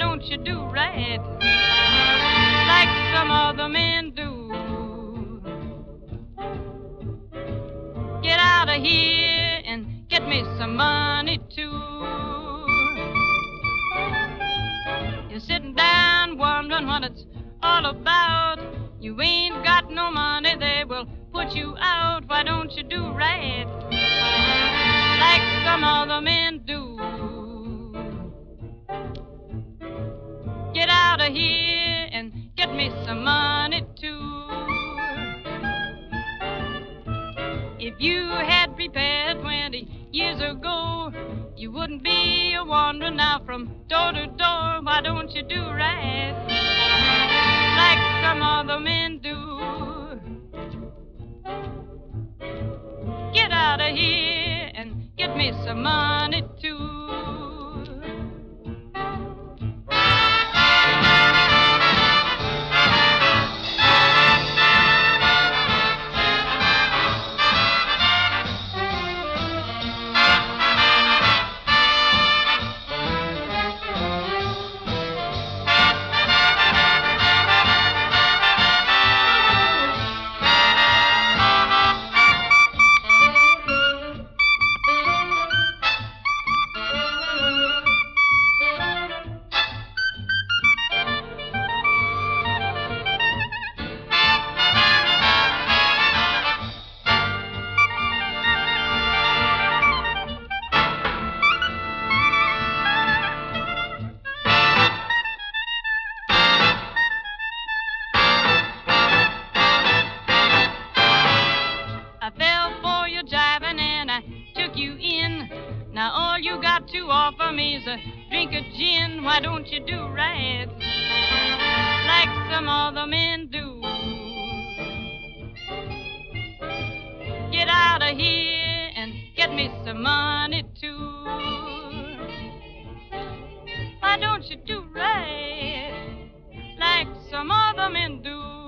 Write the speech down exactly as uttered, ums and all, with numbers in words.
don't you do right like some other men do? Get out of here and get me some money too. You're sitting down wondering what it's all about. You ain't got no money, they will put you out. Why don't you do right like some other men do? Get out of here and get me some money too. If you had prepared twenty years ago, you wouldn't be a wandering now from door to door. Why don't you do right like some other men do? Get out of here and get me some money too. I fell for your jiving and I took you in. Now all you got to offer me is a drink of gin. Why don't you do right like some other men do? Get out of here and get me some money too. Why don't you do right like some other men do?